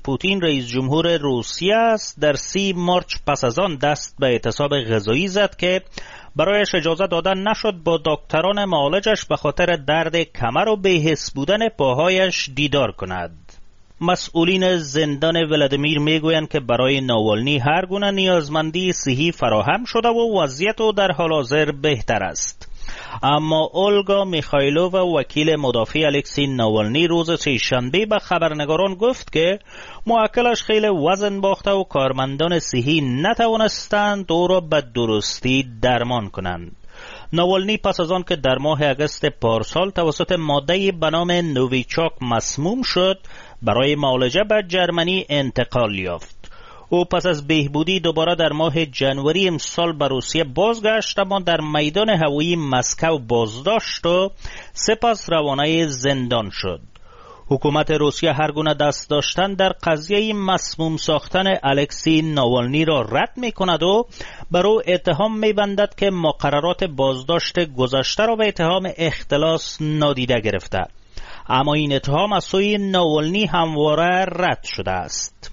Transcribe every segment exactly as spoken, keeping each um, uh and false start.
پوتین رئیس جمهور روسیه است در سی مارچ پس از آن دست به اعتصاب غذایی زد که برایش اجازه دادن نشد با دکتران معالجش به خاطر درد کمر و بی‌حس بودن پاهایش دیدار کند. مسئولین زندان ولادیمیر میگویند که برای ناوالنی هر گونه نیازمندی صحی فراهم شده و وضعیت او در حال حاضر بهتر است. اما اولگا میخایلووا وکیل مدافع الکسی ناوالنی روز سه‌شنبه به خبرنگاران گفت که موکلش خیلی وزن باخته و کارمندان صحی نتوانستند او را به درستی درمان کنند. ناوالنی پس از آن که در ماه اگست پارسال توسط ماده‌ای به نام نوویچاک مسموم شد برای معالجه به جرمنی انتقال یافت. او پس از بهبودی دوباره در ماه جنوری امسال به روسیه بازگشت، اما در میدان هوایی مسکو بازداشت و سپس روانه زندان شد. حکومت روسیه هر گونه دست داشتن در قضیه مسموم ساختن الکسی ناوالنی را رد می کند و بر او اتهام می بندد که مقررات بازداشت گذشته را به اتهام اختلاس نادیده گرفته. اما این اتهام از سوی ناوالنی همواره رد شده است.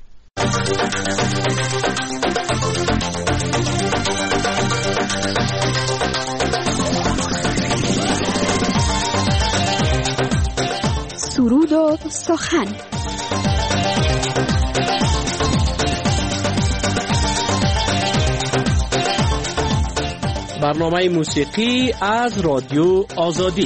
سرود و سخن. برنامه موسیقی از رادیو آزادی.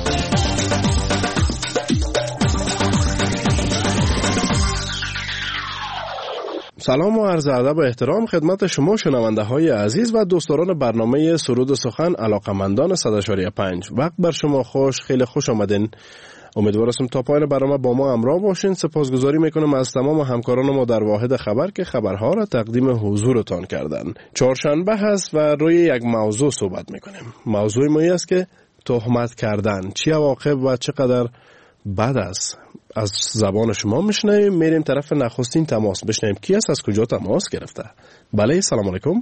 سلام و عرض ادب و احترام خدمت شما شنونده های عزیز و دوستداران برنامه سرود و سخن علاقمندان صد و چهار پنج. وقت بر شما خوش، خیلی خوش آمدین. امیدوارم تا پایان برنامه با ما همراه باشین. سپاسگزاری میکنم از تمام همکاران ما در واحد خبر که خبرها را تقدیم حضورتان کردن. چهارشنبه هست و روی یک موضوع صحبت میکنیم. موضوع ما است که تهمت کردن چی عواقب و چقدر بد است. از زبان شما میشنویم. میریم طرف نخستین تماس بشنویم کی است، از کجا تماس گرفته. بله، سلام علیکم.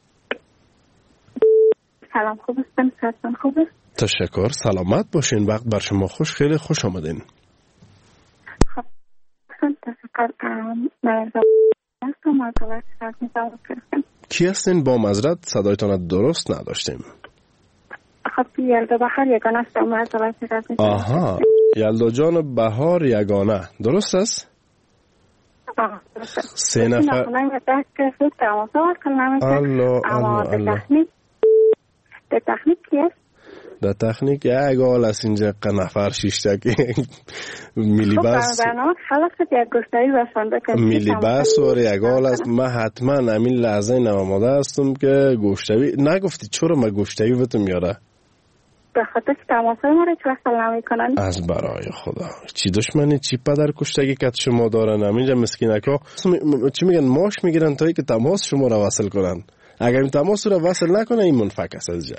سلام، خوب هستم. سلام، خوب است. تشکر، سلامت باشین. وقت بر شما خوش، خیلی خوش آمدین. خب تشکر. من کی هستین؟ با معذرت صدایتان درست نداشتیم. خب یلدا بهار یگانه است. معذرت می‌خوام. آها، یلدا جان بهار یگانه، درست است؟ آه، درست است. سه نفر. من دست که تماس کنم. الله الله الله. تکنیک د تکنیک است. د تکنیک یک آل است اینجا نفر شیشته که میلی بس برنامه خلاص یک گفتاری بسنده که میلی بس و یک آل است. من حتما همین لحظه نماماده هستم که گوشتوی نگفتی. چرا من گوشتوی بتم یاره؟ به خاطر که تماسای ما رو چه وقت نمی کنن. از برای خدا چی دشمنی چی پدر کشتگی که شما دارن همینجا مسکینک ها چی میگن ماش میگیرن تا ای که تماس شما رو وصل کنن. اگر این تماس رو وصل نکنه این منفک است از جا.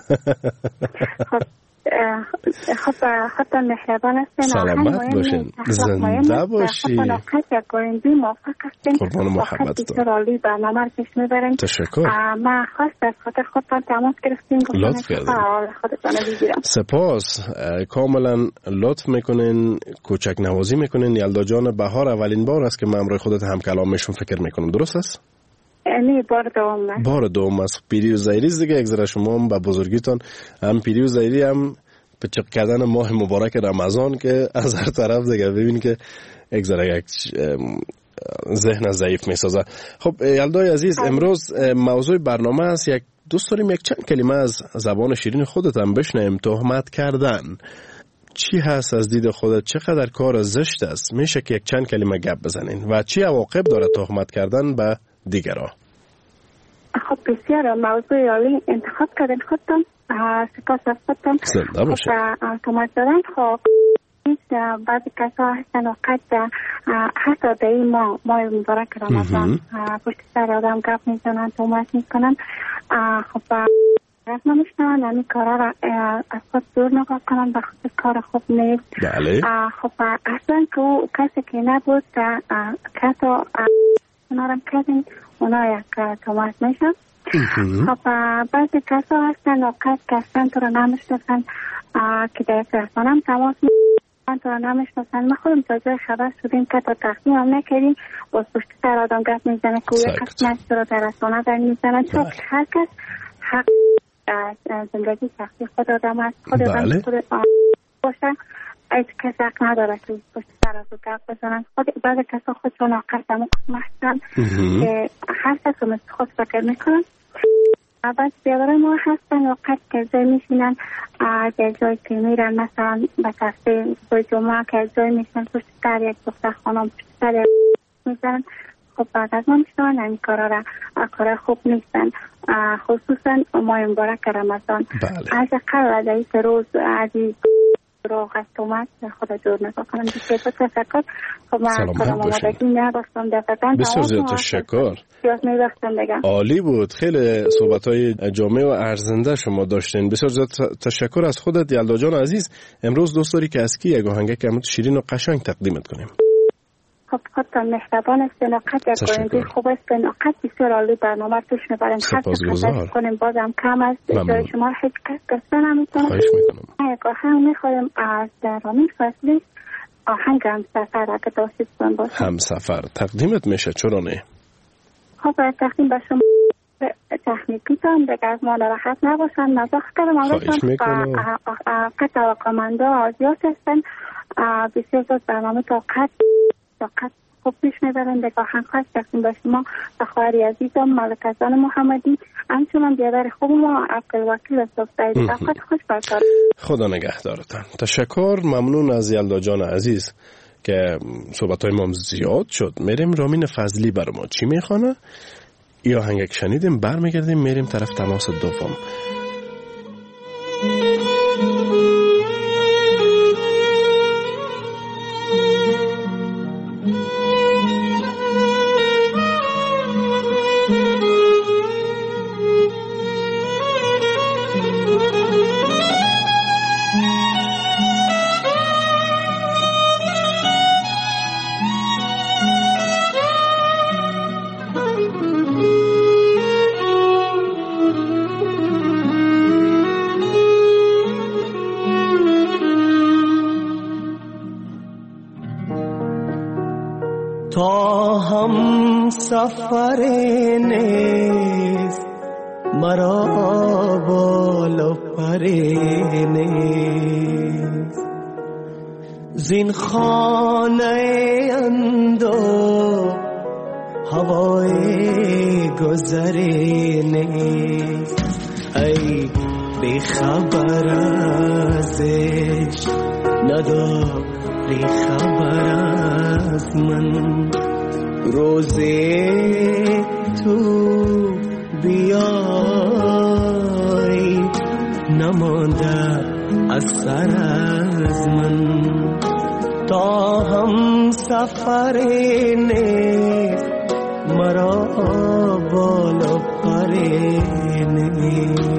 خب خب مهربان هستین. سلامت باشین، زنده باشین. قربان محبتتون. تشکر. ما خواست از خاطر خودتان تماس گرفتیم. لطف کردین. سپاس. کاملا لطف میکنین، کوچک نوازی میکنین. یلدا جان بهار اولین بار است که من امروی خودت هم کلام میشون فکر میکنم، درست است؟ نه، بار دوم است. بار دوم است. پیری و زایریز دیگه اگذره شما هم به بزرگیتان هم پیری و زایری هم پچق کردن ماه مبارک رمضان که از هر طرف دیگه ببین که اگذره یک ذهن ضعیف میسازه. خب یلدای عزیز، امروز موضوع برنامه است. یک دوست داریم یک چند کلمه از زبان شیرین خودت هم بشنویم. تهمت کردن چی هست از دید خودت؟ چقدر کار زشت است؟ میشه که یک چند کلمه گپ بزنین و چی عواقب داره تهمت کردن به دیگران؟ خب بسیار موضوع عالی انتخاب کردن خودتون. سپاس از خودتون. زنده باشید. تهمت دادن خب بعضی کسا هستن وقت حتی در این ماه ماه مبارک رمضان پشت سر آدم گپ میزنن، تهمت میکنن. خب رفت نمیشنن همین کارا را از خود دور نگاه کنن، به خود کار خوب نیست. بله. خب اصلا که او کسی که نبود کسا نارم کردیم اونا یک تهمت میشن. خب بعضی کسا هستن وقت که اصلا تو رو نمیشنن که در رسانه هم تماس من تو نمیشناسن. ما خودم تازه خبر شدیم که تا تقدیم هم نکردیم باز پشت سر آدم گپ میزنه که یک کس نشت رو در رسانه در میزنن. چون هر کس حق زندگی شخصی خود آدم هست. خود آدم خود باشه هیچ کس حق نداره که پشت سر از گپ بزنن. خود بعض کسا خودشون آقل دمو قسم هستن که هر کس رو مثل خود فکر میکنن. بعد بیادر ما هستن وقت که جای میشینن در جای که میرن مثلا به تفته به جمعه که جای میشن پشت سر یک دختر خانم پشت سر یک میزن. خب بعد از ما میشنن نمی کارا را کارا خوب نیستن. خصوصا ماه مبارک رمضان از اقل از روز از روح است اومد خدا جور نگاه کنم دیگه با تفکر. خب من کارم آمدگی نداشتم دفتن بسیار زیاد تشکر. زیاد میبختم بگم عالی بود. خیلی صحبت های جامع و ارزنده شما داشتین. بسیار زیاد تشکر از خودت یلدا جان عزیز. امروز دوست داری که از کی یک آهنگ که شیرین و قشنگ تقدیمت کنیم؟ خب خودتان مهربان است. نقد یک گوینده خوب است. نقد بسیار عالی برنامه توش میبریم. سپاسگزار. کنیم بازم کم است. جای شما هیچ کس گسته نمیتونه. خواهش میکنم. یک آهنگ میخوایم از رامین فضلی آهنگ هم سفر اگه داستان باشه. هم سفر تقدیمت میشه چرا نه؟ خب تقدیم به شما تکنیکی تان دیگه از ما نراحت نباشن. مزاق کردم. خواهش میکنم. قطع و قمنده آزیاس هستن. بسیار زود برنامه تا قد تا قد خوب پیش میبرن. دیگه آهنگ خواهش تقدیم به شما به خواهری عزیزم ملکزان محمدی همچنان بیادر خوب ما عبدالوکیل صفدهی خود خوش برکار. خدا نگهدارتان. تشکر. ممنون از یلدا جان عزیز که صحبت های ما زیاد شد. میریم رامین فضلی بر ما چی میخوانه؟ یا آهنگ شنیدیم برمیگردیم میریم طرف تماس دوم. تا هم سفر نیست مرا بالا پر نیست زین خانه اندو هوای گذر نیست ای بی خبر ازش نداری خبر از من روزی تو بیای نمانده اثر از من تا هم سفر نیست مرا بالا پر نیست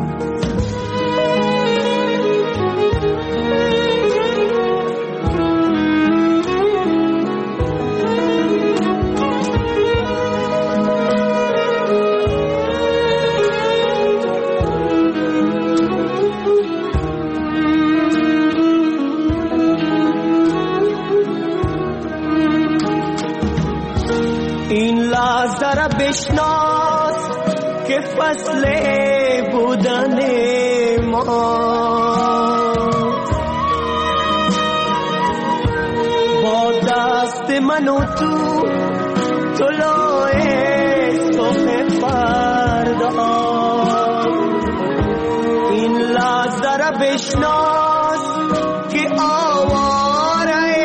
ذره بشناس که فصل بودن ما با دست من و تو طلوع صبح فردا این لحظه بشناس که آواره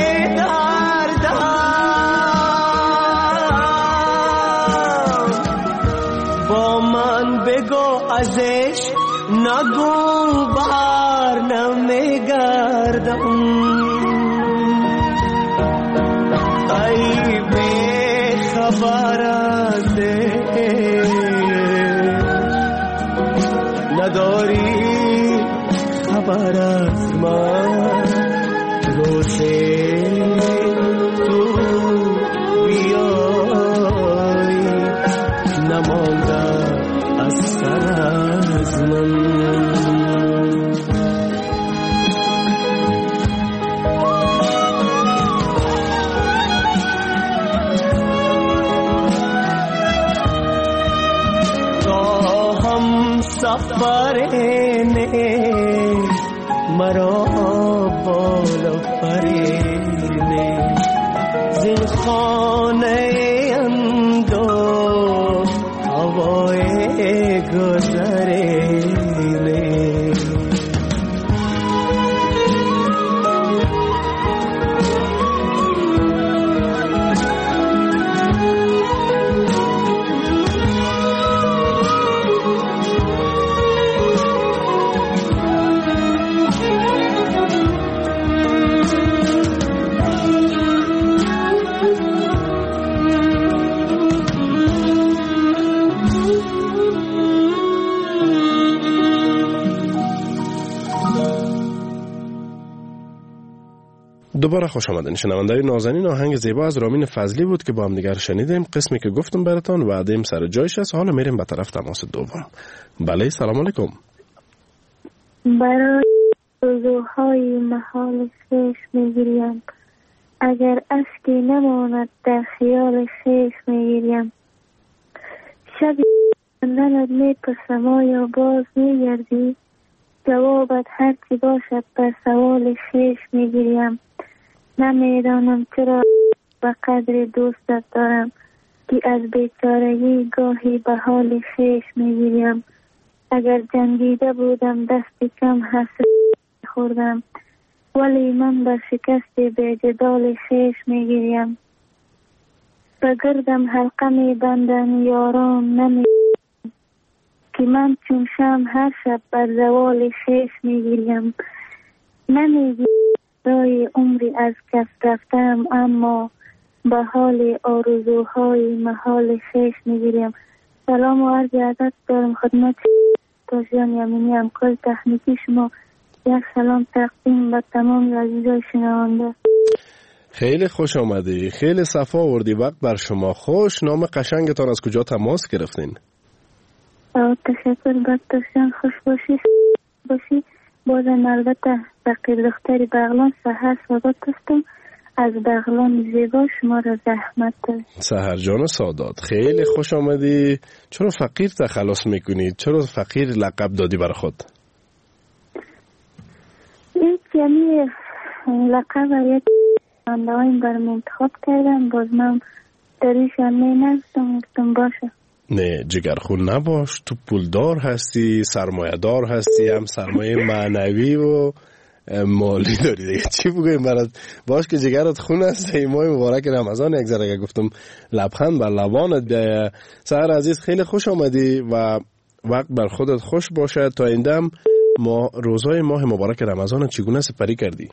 ازش نگو بر نمیگردم ای بی خبر ازش نداری خبر از من روزی تو بیای نمانده اثر از من آفرینه مرا بالا فرینه زین خانه اندو هوای گذرینه دوباره خوش آمدین شنونده‌های نازنین. آهنگ زیبا از رامین فضلی بود که با هم دیگر شنیدیم. قسمی که گفتم براتون وعده‌ام سر جایش است. حالا میریم به طرف تماس دوم. بله سلام علیکم. برای روزهای محال خیش میگیریم، اگر اشکی نماند در خیال خیش میگیریم. شبی نند میپرسم آیا باز میگردی، جوابت هرچی باشد بر سوال خیش میگیریم. نمیدانم چرا به قدر دوستت دارم که از بیچارگی گاهی به حال خیش میگیریم. اگر جنگیده بودم دست کم حسرت خوردم، ولی من به شکست بی جدال خیش میگیریم. بگردم حلقه می بندن یاران نمی که من چون شم هر شب بر زوال خیش میگیریم. نمیگی رای عمری از کف رفتم، اما به حال آرزوهای محال خیش میگیریم. سلام و عرض ادب دارم خدمت تاجیان یمینی، همکار تکنیکی شما. یک سلام تقدیم به تمام عزیزای شنونده. خیلی خوش آمدی، خیلی صفا آوردی، وقت بر شما خوش. نام قشنگتان از کجا تماس گرفتین؟ تشکر، بدتشان خوش باشی باشی. بازم البته فقیر دختری بغلان سحر سادات هستم. از بغلان زیبا شما را زحمت دارم. سحر جان سادات خیلی خوش آمدی. چرا فقیر تخلص میکنی؟ چرا فقیر لقب دادی برای خود؟ این یعنی لقب یک اندهایم برم انتخاب کردم، باز من دریش هم می نستم گفتم باشه. نه جگرخون نباش، تو پولدار هستی، سرمایه دار هستی، هم سرمایه معنوی و مالی داری دیگه. چی بگویم برات؟ باش که جگرت خون است. ای ماه مبارک رمضان یک ذره گفتم لبخند بر لبانت بیایه. سحر عزیز خیلی خوش آمدی و وقت بر خودت خوش باشه. تا این دم ما روزهای ماه مبارک رمضان چگونه سپری کردی؟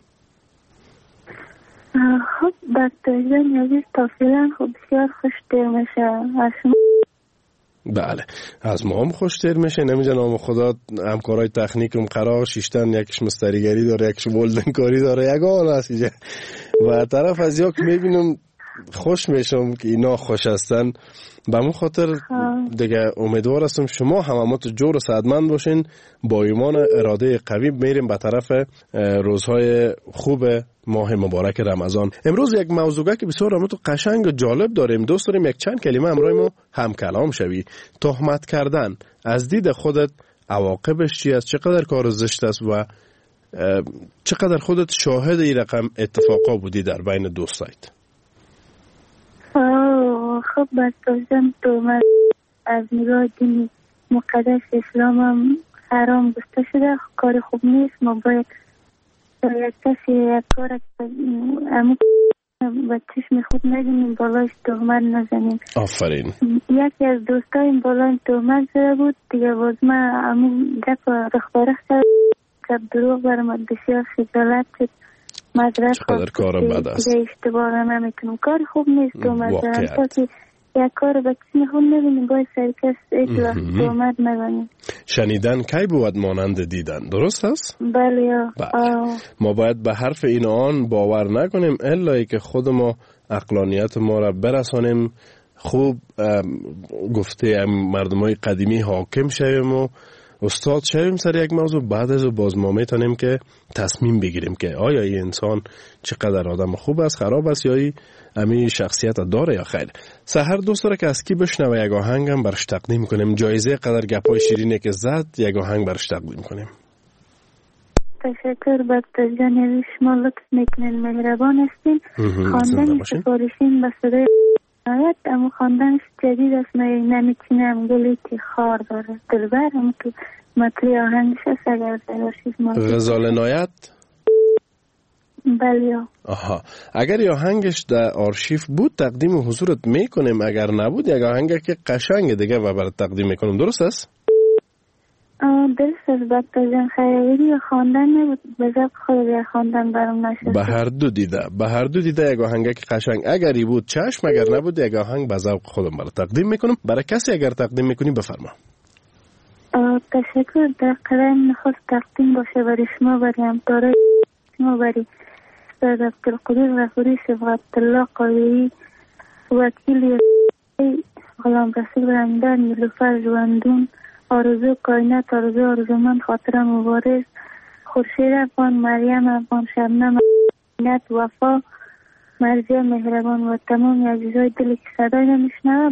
خب بکتریان عزیز تا فعلا خب بسیار خوش دیر میشه. از شما؟ بله از ما هم خوش دیر میشه. نمیجه نام خدا همکارای تکنیکم قرار شیشتن، یکیش مستریگری داره، یکیش ولدن کاری داره، یک آن هست اینجا. و طرف از یا که میبینم خوش میشم که اینا خوش هستن. به من خاطر دیگه امیدوار هستم شما هممات جور و سعادتمند باشین. با ایمان اراده قوی میریم به طرف روزهای خوب ماه مبارک رمضان. امروز یک موضوعی که بسیار رامت قشنگ و جالب داریم. دوست داریم یک چند کلمه همراه ما هم کلام شوی. تهمت کردن از دید خودت عواقبش چی است؟ چقدر کار زشت است و چقدر خودت شاهد این رقم اتفاقا بودی در بین دوستایت؟ خب بس داشتم تهمت از نگاه دینی مقدس اسلام هم حرام گفته شده، کار خوب نیست. ما باید یک کسی یک کار امو و چشم خود نگیمیم بالایش تهمت نزنیم. آفرین. یکی از دوستایم بالایش تهمت زده بود دیگه، باز من امو گپ رخبارخ کرد گپ دروغ برمد بسیار خجالت شد. چقدر کار بد است. اشتباه نمیکنم، کار خوب نیست تهمت زدن. تا که یک کار به چشم خود نبینیم باید سرکس ایش وقت تهمت نزنیم. شنیدن کی بود مانند دیدن، درست است؟ بله. ما باید به حرف این آن باور نکنیم الا ای که خود ما عقلانیت ما را برسانیم، خوب گفته مردمای قدیمی حاکم شویم و استاد شویم سر یک موضوع، بعد از باز ما میتونیم که تصمیم بگیریم که آیا این انسان چقدر آدم خوب است، خراب است، یا این امی شخصیت داره یا خیر. سحر دوست داره که از کی بشنوه یک آهنگ هم برش تقدیم کنیم. جایزه قدر گپای شیرینه که زد یک آهنگ برش تقدیم کنیم. تشکر بکتر جان، شما لطف میکنین، مهربان هستین. خواندن سفارشین به صدای نهایت، اما خواندنش جدید است، من نمیتونم. گلی که خار داره دلبر، اما که مطلی آهنگش هست اگر در آرشیف ما غزال نایت. بله. آها، اگر یه آهنگش در آرشیف بود تقدیم حضورت میکنیم، اگر نبود یک آهنگ که قشنگ دیگه و برات تقدیم میکنم. درست است؟ درست است بکتر جان، خیلی و خواندن نبود، به ذوق خود یا خواندن برام نشد. به هر دو دیده، به هر دو دیده یک آهنگ که قشنگ اگری بود چشم، اگر نبود یک آهنگ به ذوق خودم برات تقدیم میکنم. برای کسی اگر تقدیم میکنی بفرما. تشکر. در قدم نخست تقدیم باشه برای شما، برای همکارای شما، برای استاد عبدالقدیر غفوری، صبغت الله قایعی، وکیل غلام رسول رنگدر، نیلوفر جواندون، آرزو کائنات، آرزو آرزومند، خاطر مبارز، خورشید افغان، مریم افغان، شبنم افغان، وفا، مرزی مهربان و تمام عزیزای دلی که صدای نمیشنوم.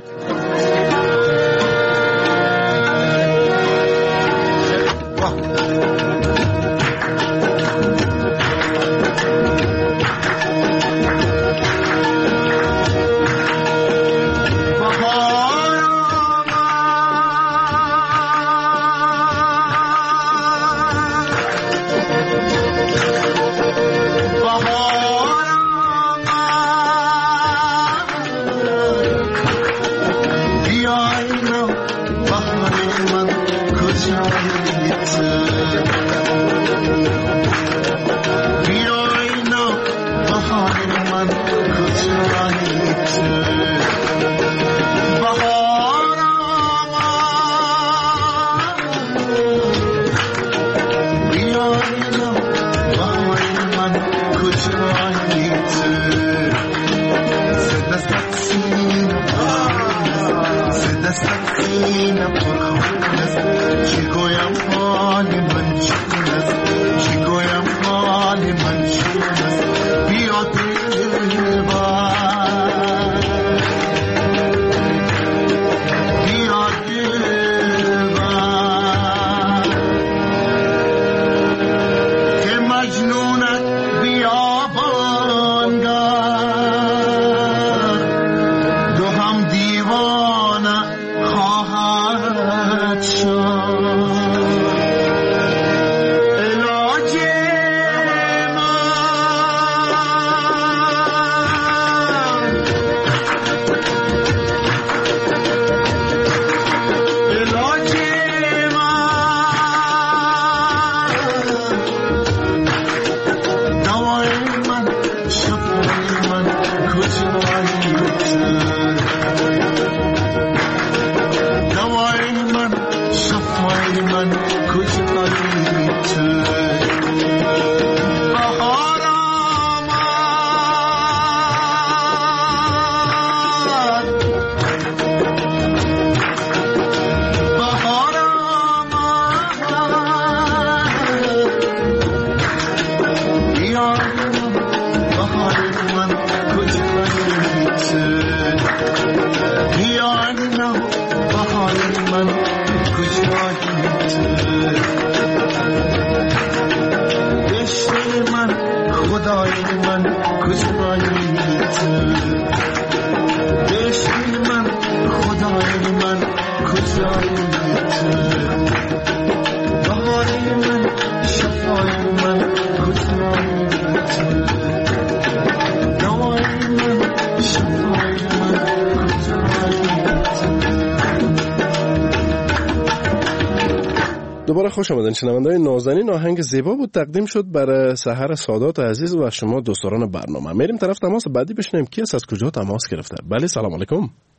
دوباره خوش آمدین شنونده‌های نازنین. آهنگ زیبا بود، تقدیم شد برای سحر سادات عزیز و شما دوستان برنامه. میریم طرف تماس بعدی بشنیم کی است، از کجا تماس گرفته. بله سلام علیکم.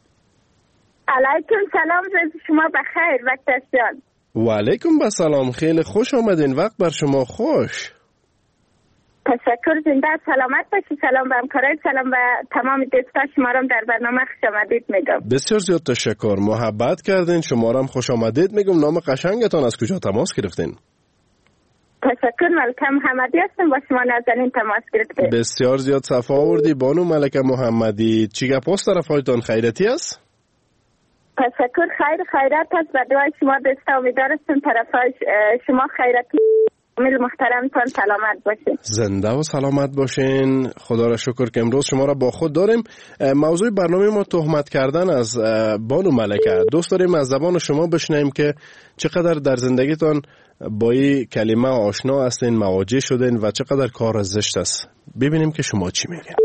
علیکم سلام، روز شما بخیر وقت جان. و علیکم السلام، خیلی خوش آمدین، وقت بر شما خوش. تشکر، زنده سلامت باشی. سلام به همکارای، سلام به تمام دوستان. شما را در برنامه خوش آمدید میگم. بسیار زیاد تشکر، محبت کردین. شما را هم خوش آمدید میگم. نام قشنگتان از کجا تماس گرفتین؟ تشکر، ملکه محمدی هستم، با شما نازنین تماس گرفتیم. بسیار زیاد صفا آوردی بانو ملکه محمدی. چی گپ است طرفایتان؟ خیرتی است؟ تشکر، خیر خیرت است. به دعای شما دوستا امیدوار هستم طرفای شما خیرتی میل محترمتان سلامت باشین. زنده و سلامت باشین. خدا را شکر که امروز شما را با خود داریم. موضوع برنامه ما تهمت کردن از بانو ملکه. دوست داریم از زبان شما بشنویم که چقدر در زندگیتان با این کلمه آشنا هستین، مواجه شدین و چقدر کار زشت است. ببینیم که شما چی میگین.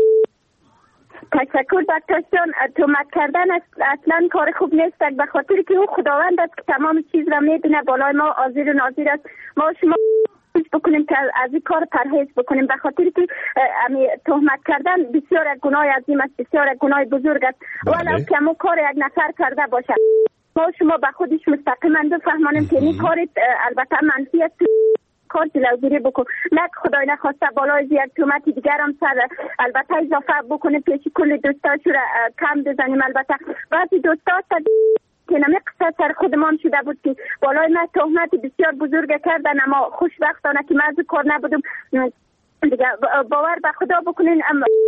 تشکر دکتر جان. تهمت کردن اصلا کار خوب نیست، به خاطر که او خداوند است که تمام چیز را میدونه، بالای ما حاضر و ناظر است. ما شما بکنیم که از این کار پرهیز بکنیم، به خاطر که تهمت کردن بسیار گناه عظیم است، بسیار گناه بزرگ است. ولو که مو کار یک نفر کرده باشد، ما شما به خودش مستقیما بفهمانیم که این کار البته منفی است، کار جلوگیری بکن، نه خدای نخواسته بالای یک تهمت دیگر هم سر البته اضافه بکنیم، پیش کل دوستاشو را کم بزنیم. البته بعضی دوستا که نمی قصه سر خودمان شده بود که بالای من تهمت بسیار بزرگ کردن، اما خوشبختانه که من از کار نبودم دیگه. باور به خدا بکنین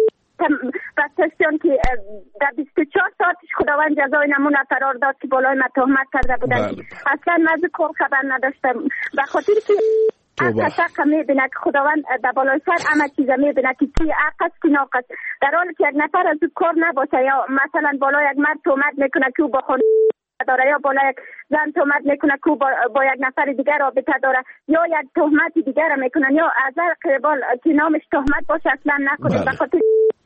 بسیار که در بیست و چهار ساعتش خداوند جزای نمونه قرار داد که بالای من تهمت کرده بودن. اصلا من از کار خبر نداشتم، به خاطر که حق میبینه که خداوند در بالای سر همه چیز میبینه که چی حق است که ناقص. در حالی که یک نفر از کار نباشه، یا مثلا بالای یک مرد تهمت میکنه که او با خانه داره، یا بالا یک زن تهمت میکنه که با, با یک نفر دیگر رابطه داره، یا یک تهمت دیگر میکنن، یا از هر قبال که نامش تهمت باشه اصلا نکنید. به خاطر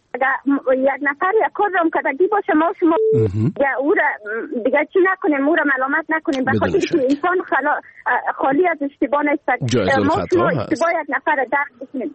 یک نفر یک کار رام کردگی باشه، ما شما دیگه او را دیگه چی نکنیم، او را ملامت نکنیم، به خاطر که انسان خالی از اشتباه نیست. ما شما اشتباه یک نفر درک بکنیم.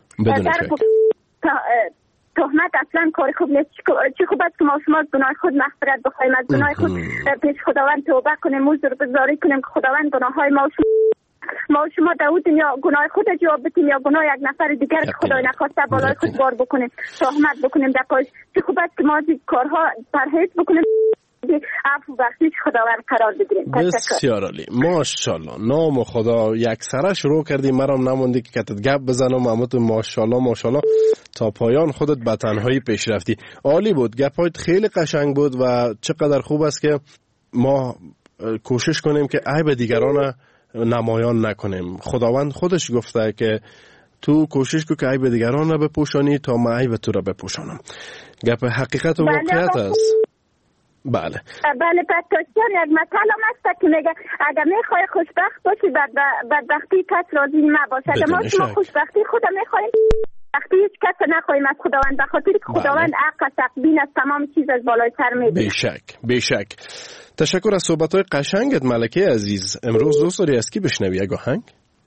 تهمت اصلا کار خوب نیست. چی خوب است که ما شما از گناه خود مغفرت بخوایم، از گناه خود پیش خداوند توبه کنیم، عذر بزاری کنیم که خداوند گناه های ما شما ما شما در دنیا گناه خود جواب بدیم، یا گناه یک نفر دیگر که خدای نخواسته بالای خود بار بکنیم، تهمت بکنیم در پاش. چی خوب است که ما از کارها پرهیز بکنیم، عفو بخشش خداوند قرار بگیریم. بسیار عالی، ماشاءالله. نام خدا یک سره شروع کردی، مرام نموندی که کتت گپ بزنم. اما تو ماشاءالله ماشاءالله تا پایان خودت به تنهایی پیش رفتی. عالی بود، گپایت خیلی قشنگ بود و چقدر خوب است که ما کوشش کنیم که عیب دیگران نمایان نکنیم. خداوند خودش گفته که تو کوشش کن که عیب دیگران را بپوشانی تا من عیب تو را بپوشانم. گپ حقیقت و واقعیت است. بله بله پتوشیان یک مثال هم است که میگه اگر میخوای خوشبخت باشی بدبختی کس راضی نباشه. اگر ما شما خوشبختی خدا میخوایم، وقتی هیچ کس نخواهیم از خداوند، به خاطر که خداوند حق است، بین از تمام چیز از بالای سر میبینه. بیشک بیشک. تشکر از صحبت‌های قشنگت ملکه عزیز. امروز دوست داری از کی بشنوی یک آهنگ؟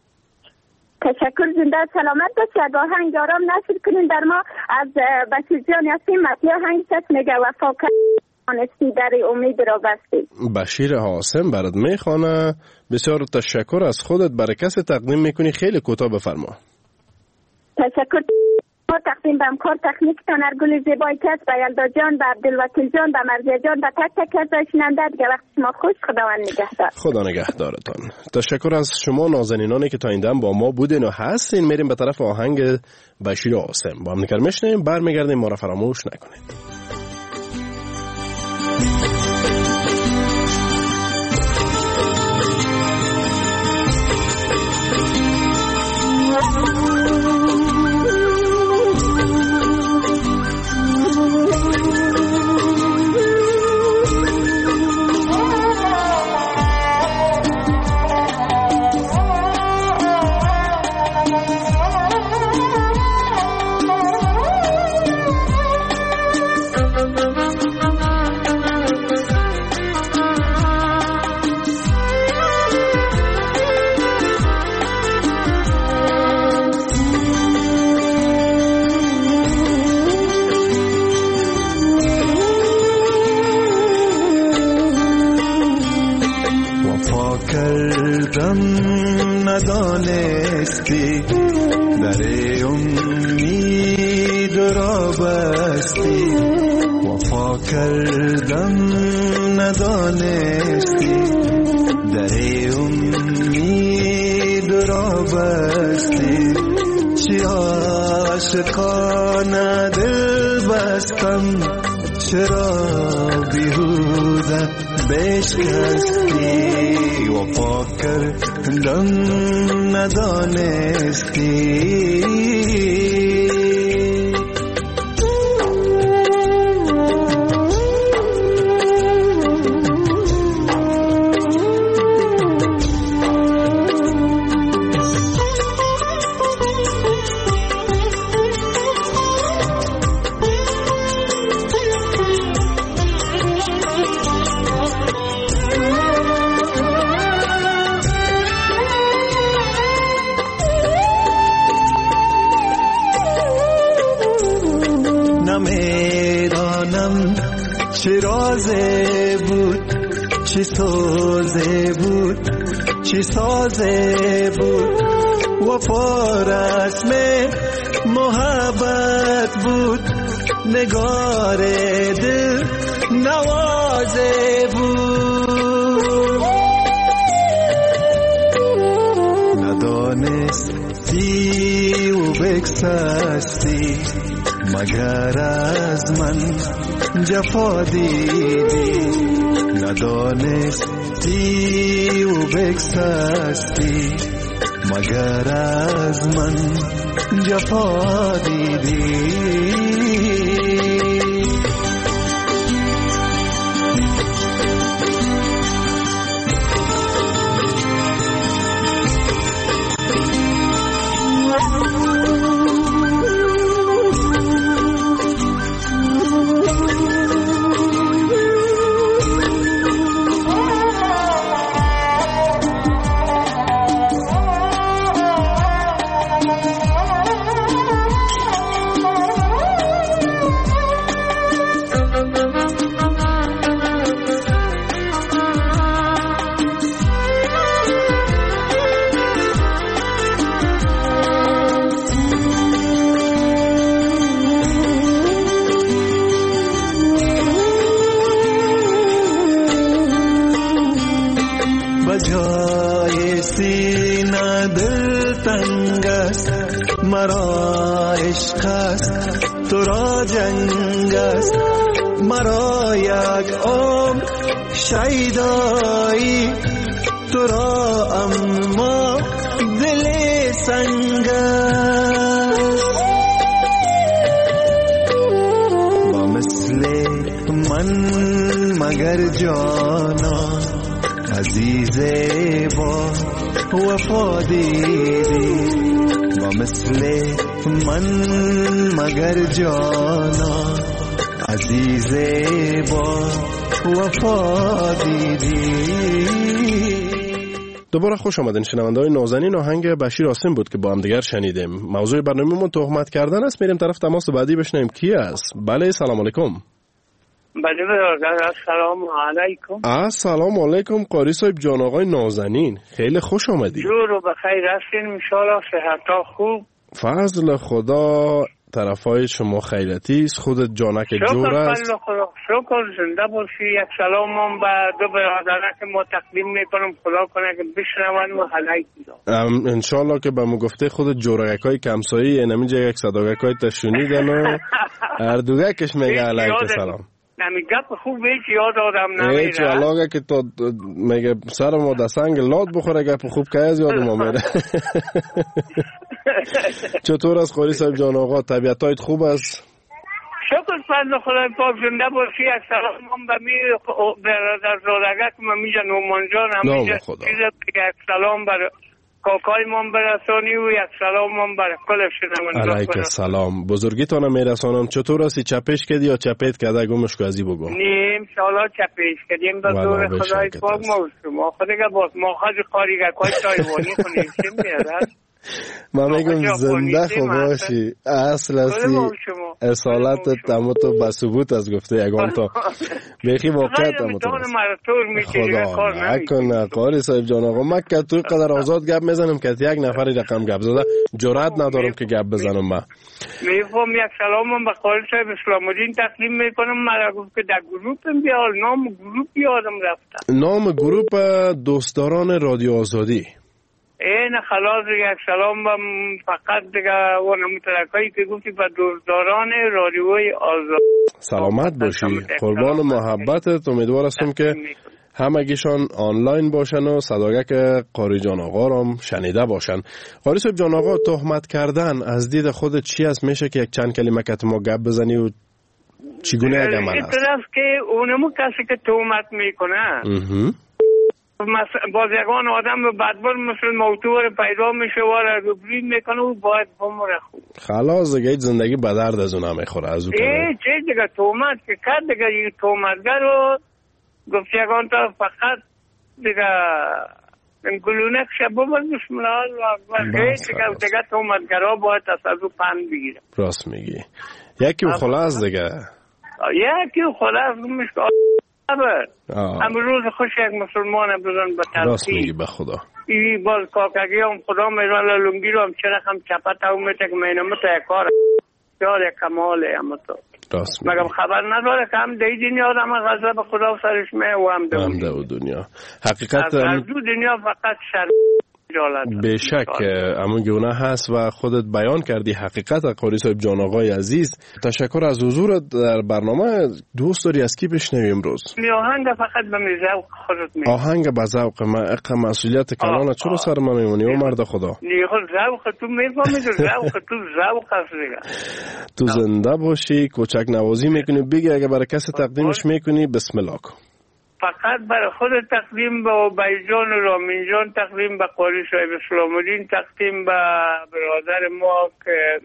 تشکر، زنده سلامت باشی. یک آهنگ آرام نشر کنین در ما از بشیر جان هستیم. مطلع آهنگ است میگه وفا کردی در امید را بستی. بشیر حاسم برات میخوانه. بسیار تشکر از خودت، برای کسی تقدیم میکنی. خیلی کوتاه بفرما. تشکر. ما تقدیم به همکار تکنیک تنرگل زیبایی کس، به یلدا جان، به عبدالوکیل جان، به مرزی جان، به تک تک از شنونده دیگه. وقت شما خوش، خداوند نگهدار. خدا نگهدارتان. تشکر از شما نازنینانی که تا این دم با ما بودین و هستین. میریم به طرف آهنگ بشیر حاسم، با هم دیگر میشنیم، برمیگردیم. ما را فراموش نکنید. ندانستی در امید بستی وفا کردم ندانستی در امید را بستی چی عاشقانه دل بستم چرا بیهوده بشکستی وفا کردم ندانستی چی رازه بود چی سوزه بود چی سازه بود وفا رسم محبت بود نگار دل نوازه بود ندانستی و بکسستی مگر از من جفا دیدی ندانستی و بکسستی مگر از من جفا دیدی مرا عشق است تو را جنگ است مرا یک عمر شیدایی تو را اما دل سنگ است با مثل من مگر جانا عزیزه با وفا دیدی با مثل من مگر جانا عزیزه با وفا دیدی. دوباره خوش آمدین شنونده‌های نازنین. آهنگ بشیر آسیم بود که با هم دیگر شنیدیم. موضوع برنامه‌مون تهمت کردن است. میریم طرف تماس بعدی بشنویم کی است. بله سلام علیکم. بله برادر سلام علیکم. السلام علیکم قاری صاحب جان آقای نازنین، خیلی خوش آمدید. جور و بخیر هستین ان شاء الله، صحت خوب. فضل خدا طرفای شما خیرتی است، خودت جانک جور است. شکر خدا، شکر زنده باشی. یک سلام به دو برادران که ما تقدیم میکنم، خدا کنه که بشنون و هلایی کنن ان شاء الله. که به ما گفته خودت جورگکای کمسایی اینجا یک صداگکای تشونیدن و اردوگکش میگه علیک سلام. نمی گپ خوب هیچ یاد آدم نمیره. هیچ علاقه که تو میگه سر ما دستنگ لاد بخوره گپ خوب که از یاد ما میره. چطور است قاری صاحب جان آقا؟ طبیعتایت خوب است؟ شکر فضل خدای پاک زنده باشی. یک سلام به می برادر زادگه که من میجا نومان جان هم میجا یک سلام بر کاکای من برسانی و یک سلام من بر کل شنونده. علیک السلام. بزرگیتانم میرسانم. چطور هستی؟ چپش کردی یا چپیت کرده؟ گمش که ازی بگو. نیم شالا چپش کردیم به دور خدای پاک ما شما خودگه باز ما خواهد خاریگه کای تایوانی کنیم چه میرد؟ من میگم زنده خوب باشی، اصل هستی، اصالت تمام تو به ثبوت از گفته یگان تا بیخی واقعیت هم تو خدا نکنه. قاری صاحب جان آقا من که توی قدر آزاد گپ میزنم که یک نفری رقم گپ زده جرأت ندارم که گپ بزنم. با میفهم یک سلامم به قاری صاحب اسلام الدین تقدیم میکنم. مرا گفت که در گروپ بیار، نام گروپ یادم رفته، نام گروپ دوستداران رادیو آزادی. این خلاص یک سلام بم فقط دیگه و نموترکایی که گفتی به دوستداران رادیوی آزاد. سلامت باشی، قربان محبتت. امیدوار هستم که همگیشان آنلاین باشن و صداگک قاری جان آقا رام شنیده باشن. قاری صاحب جان آقا، تهمت کردن از دید خودت چی است؟ میشه که یک چند کلمه که ما گپ بزنی و چگونه یک عمل است؟ این طرف که اونمو کسی که تهمت میکنه باز یکان آدم بدبار مثل موتور پیدا میشه و را برید میکنه و باید بمره خوب. خلاص دیگه زندگی به درد از اون نمیخوره. از اون ای چه دیگه تهمت که کرد دیگه این تهمتگر رو گفت یکان تا فقط دیگه گلونه کشه ببر بسم الله الله دیگه دیگه تهمتگرها باید از او پند بگیره. راست میگی. یکی خلاص دیگه یکی خلاص میشه امروز خوش یک مسلمان بزن به ترقی. راست میگی به خدا. ای باز کاکگی هم خدا میرال لنگی رو هم چرا هم چپت هم میته که مینمه تا یک کار یاد یک کماله هم تو راست میگی. مگم خبر نداره که هم دی دنیا آدم غضب خدا سرش می و هم هم دو دنیا حقیقت از دو دنیا فقط شر به شک همون گونه هست و خودت بیان کردی حقیقت. قاری صاحب جان آقای عزیز، تشکر از حضورت در برنامه. دوست داری از کی بشنویم امروز؟ می آهنگ فقط به ذوق خودت می آهنگ به ذوق من اق مسئولیت کلانه چرا سر من میمونی و مرد خدا؟ نه خود ذوق تو میفهمی، ذوق تو ذوق است دیگه. تو زنده باشی، کوچک نوازی میکنی، بگی اگه برای کسی تقدیمش میکنی بسم الله کن. فقط برای خود تقدیم به بیجان و رامین جان، تقدیم به قاری صاحب اسلام الدین، تقدیم به برادر ما که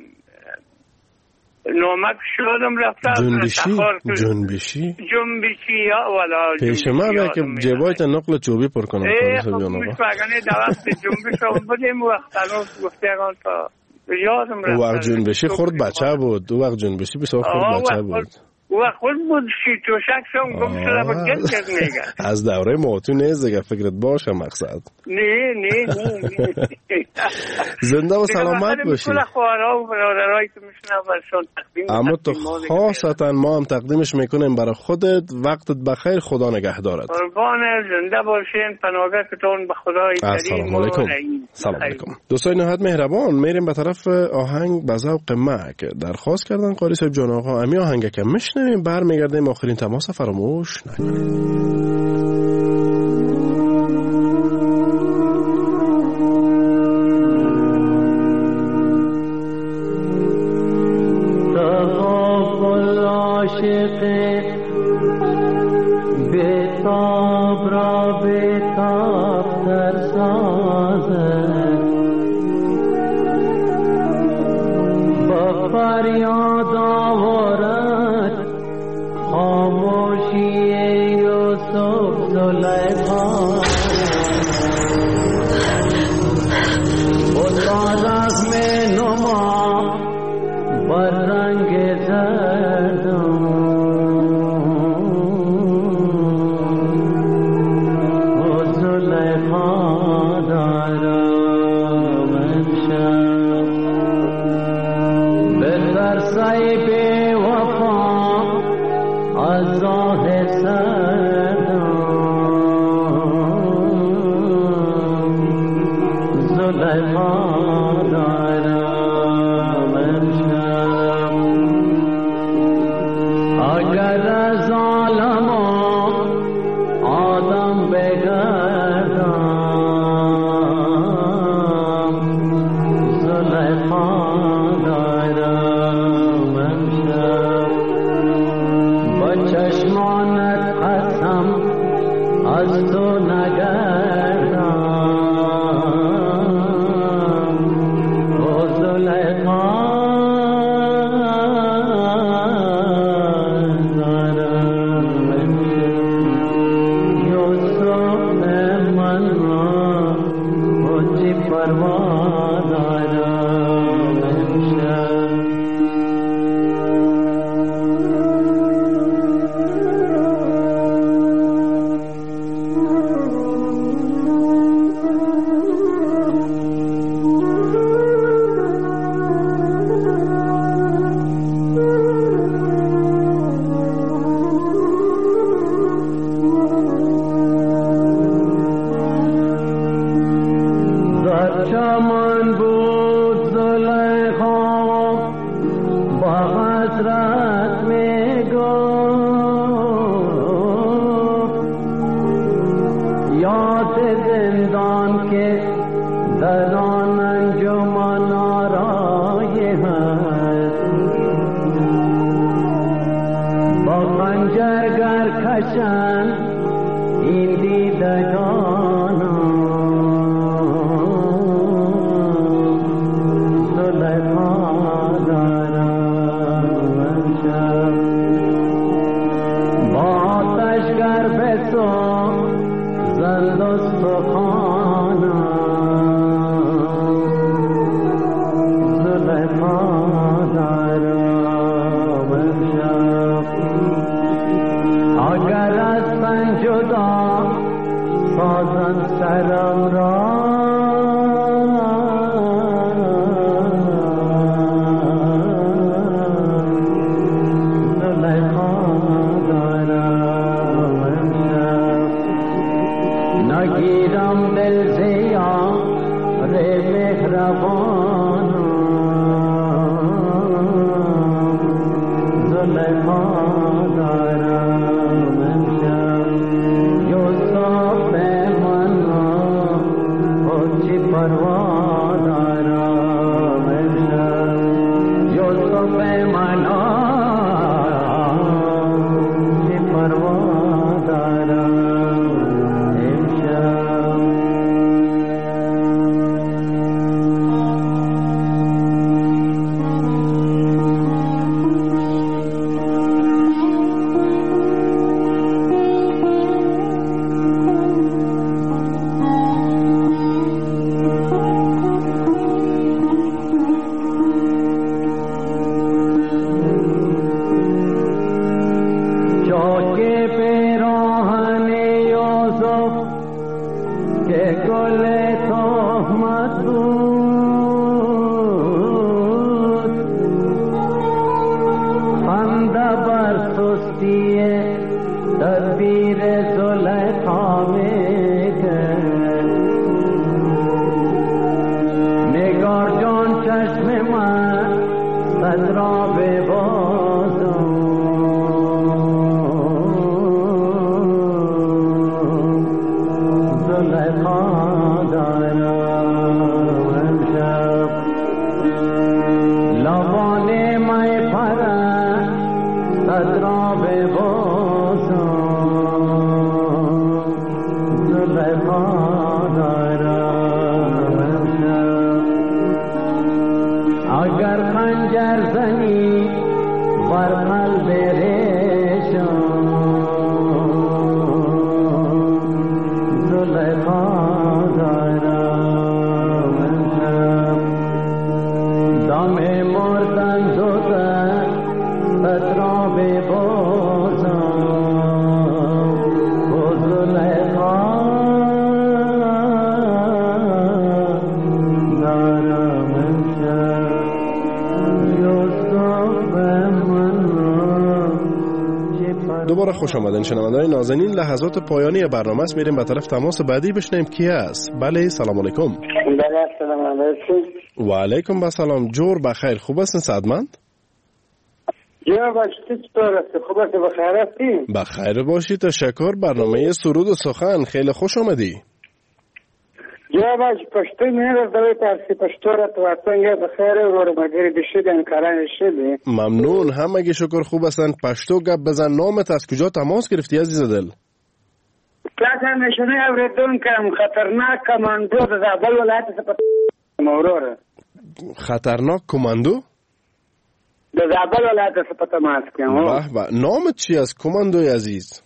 نامک شدم رفته جنبشی جنبشی جنبشی یا ولا پیش ما بیا که جبایت نقل چوبی پر کنم. ای خب میشوگنه دوست جنبش هم بودیم وقت الان گفتگان تا یادم رفته. وقت جنبشی خورد بچه بود، وقت جنبشی بسیار خورد بچه بود و خود بود شی تو شخصم گم شده با گل کس میگه از دوره موتو نیست دیگه، فکرت باشه مقصد. نه نه نه زنده و سلامت باشی. اما تو خاصتا ما هم تقدیمش میکنیم برای خودت. وقتت بخیر، خدا نگهدارت. قربان زنده باشین، پناهگاهتون به خدای کریم و رحیم. سلام علیکم دوستان نهایت مهربان. میریم به طرف آهنگ به ذوق ما که درخواست کردن قاری صاحب جان آقا. امی آهنگ که میشنویم برمیگردیم. آخرین تماس فراموش نکنید. परवाना روشن این دیدگانم زلیخا دارم امشب با آتشگر به تو زند و سخانم زلیخا دارم امشب اگر از من جدا سازن سرم را زلیخا دارم امشب نگیرم دل زیا ره مهربانم زلیخا دارم امشب یوسف من خودچی پروا دارم امشب یوسف من چی پروا دارم امشب دوباره خوش آمدین شنونده‌های نازنین. لحظات پایانی برنامه است، میریم به طرف تماس بعدی بشنیم کی است. بله سلام علیکم. بله سلام علیکم. و علیکم السلام. جور بخیر، خوب هستین سعادتمند؟ جناب باشید، چطور هستی؟ خوب هستی؟ بخیر هستی؟ بخیر باشی، تشکر. برنامه سرود و سخن خیلی خوش آمدی. جناب باشید، پشتو میره دوی پارسی پشتو را تو اتنگه بخیر و مگری بشیدن کاران شده. ممنون، همگی شکر خوب هستن. پشتو گپ بزن. نامت از کجا تماس گرفتی عزیز دل؟ پلاتر نشونه اوریدون کم خطرناک کماندو د زابل ولایت څخه مورور. خطرناک کماندو؟ د زابل ولایت څخه تماس کوم. واه واه، نامت چی است کماندوی عزیز؟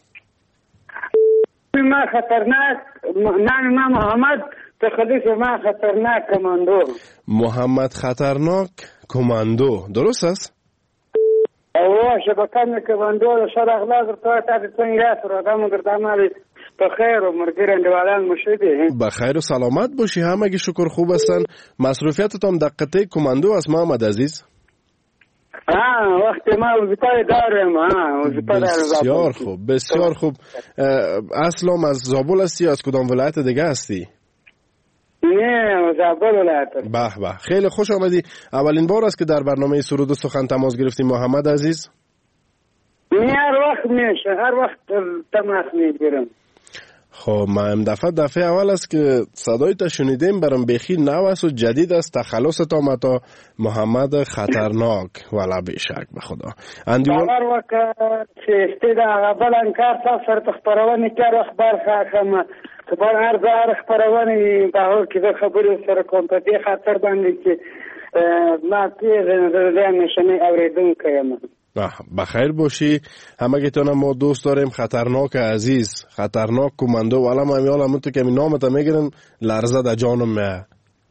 ما خطرناک نام ما محمد تخلیص ما خطرناک کماندو. محمد خطرناک کماندو، درست است؟ اوه شبکه کماندو شهر اغلاق تو تا څنګه سره دا مگر دا مال بخیر و مرګر اندوالان مشهده. بخیر و سلامت باشی، همگی شکر خوب هستن. مصروفیتتان دقیقه کماندو است محمد عزیز؟ آه وقتی ما وظیفه دارم. آه وظیفه دارم. بسیار خوب بسیار خوب. اصلا از زابل هستی از کدام ولایت دیگه هستی؟ نه زابل ولایت. به به، خیلی خوش آمدی. اولین بار است که در برنامه سرود و سخن تماس گرفتیم محمد عزیز؟ نه هر وقت میشه، هر وقت تماس میگیرم. خب ما ام دفعه دفعه اول است که صدای تا شنیدیم برام بخی نو است و جدید است. تخلص تا متا محمد خطرناک ولا بشک به خدا اندیوال باور وکړه چې استید هغه بل انکار تاسو سره خبرونه کړو خبر خاخم خبر هر ځای خبرونه په هر کې د خبرو سره کوم په دې خاطر باندې چې ما تیز نه نشنه اوریدونکو یم. بخیر باشی. همه گیتان ما دوست داریم. خطرناک عزیز، خطرناک کماندو. والا ما میال همون تو که می نامتا میگیرن لرزه در جانم میه.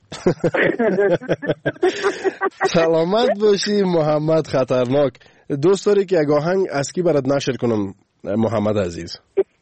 سلامت باشی محمد خطرناک. دوست داری که اگه آهنگ از کی برات نشر کنم محمد عزیز؟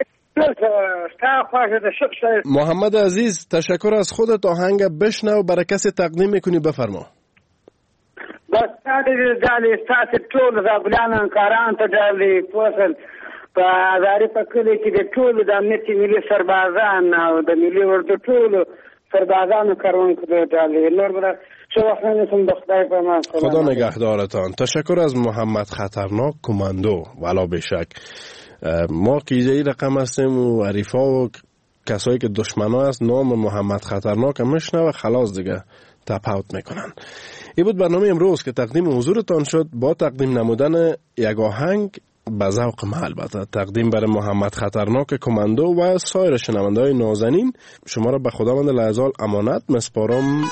محمد عزیز تشکر از خودت. آهنگ بشنو برای کسی تقدیم میکنی بفرما. بس تاسو دالي تاسو ټول زابلان کاران ته دالي فصل په ازاري په کلی کې د ټول د امنیت ملي سربازان او د ملي ورته ټول سربازانو کارونکو ته دالي نور بر شو وختونه سم د خدای په امان. خدا نگهدارتان. تشکر از محمد خطرناک کماندو. والا بشک ما کیجایی رقم هستیم و عریفا و کسایی که دشمنا است نام محمد خطرناک هم میشنوه خلاص دیگه تپاوت میکنن. این بود برنامه امروز که تقدیم حضورتان شد با تقدیم نمودن یک آهنگ به ذوق ما. البته تقدیم برای محمد خطرناک کماندو و سایر شنونده‌های نازنین. شما را به خداوند لعزال امانت مسپارم.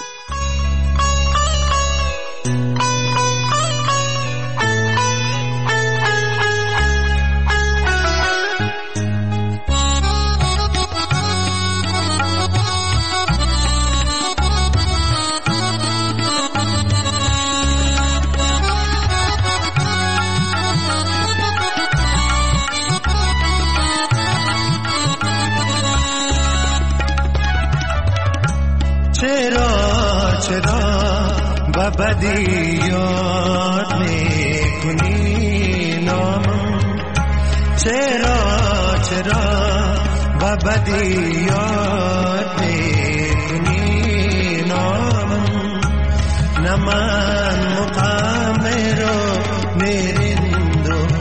بدی یاد میکنی نامم چرا چرا و بدی یاد میکنی نامم نه من مقامر و نرند و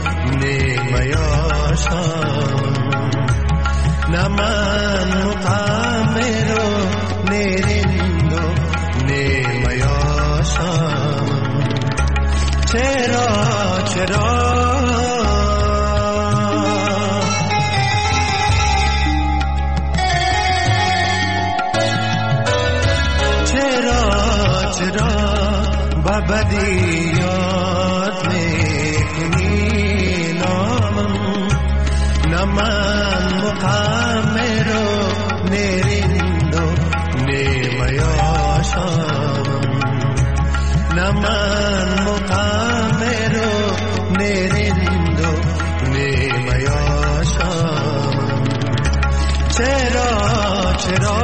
نمیاشم نه من مقامر و نرند و نمیاشم چرا چرا چرا چرا با بدی یاد میکنی نامم نه من مقامر و نرند و نمیاشم نه من مقامر و نرند و نمیاشم چرا چرا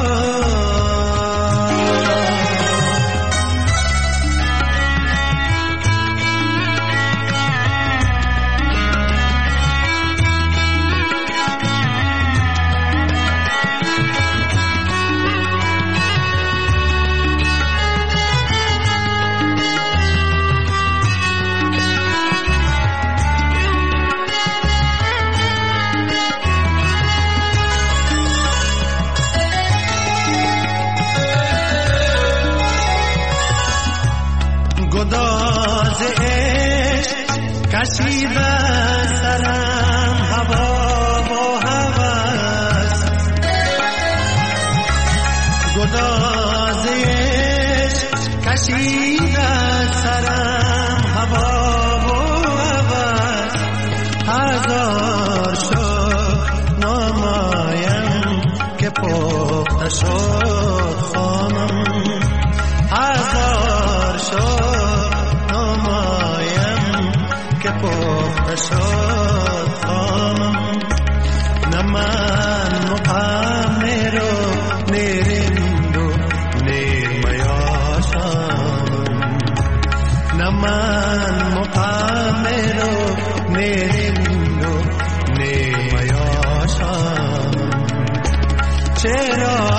گداز عشق کشیده سرم هوا و هوس گداز عشق کشیده سرم هوا و هوس هزار شد نامایم که پخته شد خانم هزار شد نامایم که پخته شد خانم نه من مقامر و نرند و نمیاشم نه من مقامر و نرند و نمیاشم چرا